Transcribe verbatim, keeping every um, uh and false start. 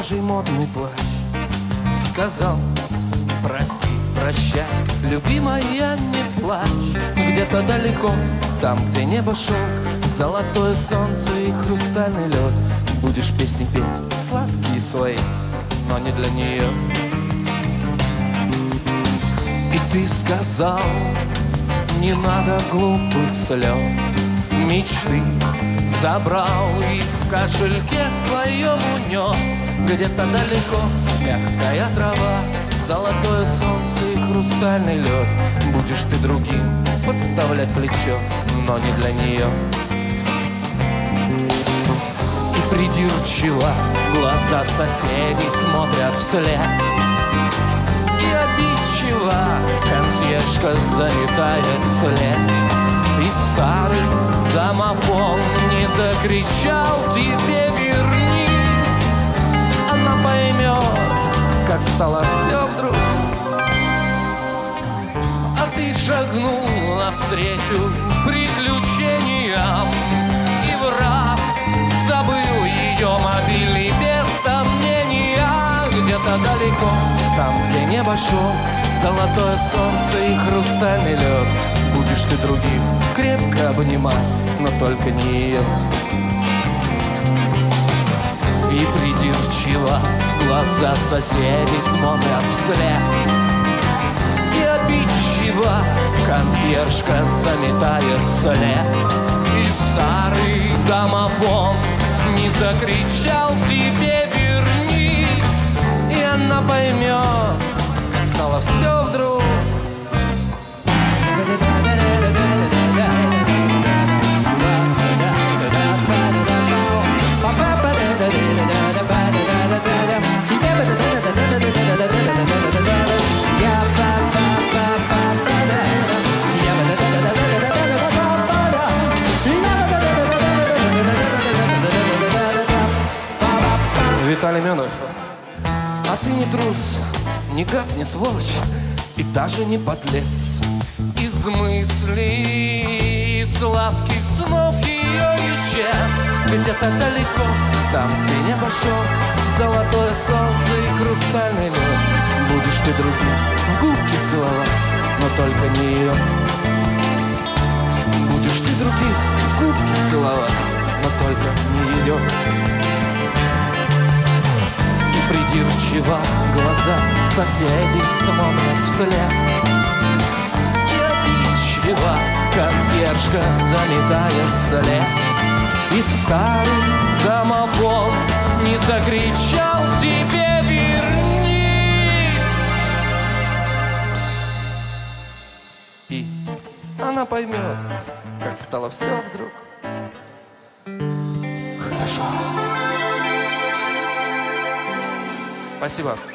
рыжий модный плащ. Сказал: прости, прощай, любимая, не плачь. Где-то далеко, там, где небо шелк, золотое солнце и хрустальный лед, будешь песни петь, сладкие свои, но не для нее. И ты сказал: не надо глупых слез, мечты забрал и в кошельке своем унес. Где-то далеко мягкая трава, золотое солнце и хрустальный лед, будешь ты другим подставлять плечо, но не для нее. И придирчиво глаза соседей смотрят вслед, и обидчиво консьержка заметает след. И старый домофон не закричал: тебе вернись. Она поймет, как стало все вдруг. А ты шагнул навстречу приключениям и в раз забыл ее мобильный без сомнения. Где-то далеко, там, где небо шелк, золотое солнце и хрустальный лед, будешь ты другим крепко обнимать, но только не ее. И придирчиво глаза соседей смотрят вслед, и обидчиво консьержка заметает след. И старый домофон не закричал: тебе вернись. И она поймет, как стало все вдруг. Виталий Мёнов. А ты не трус, никак не сволочь и даже не подлец. Из мыслей сладких снов ее исчез. Где-то далеко, там, где небо шел, золотое солнце и хрустальный лед, будешь ты другим в губки целовать, но только не ее. Будешь ты других в губки целовать, но только не ее. И придирчиво глаза соседей смотрят вслед, и обидчиво консьержка заметает след. И старый домофон не закричал: тебе вернись. И она поймет, как стало все вдруг хорошо. Спасибо.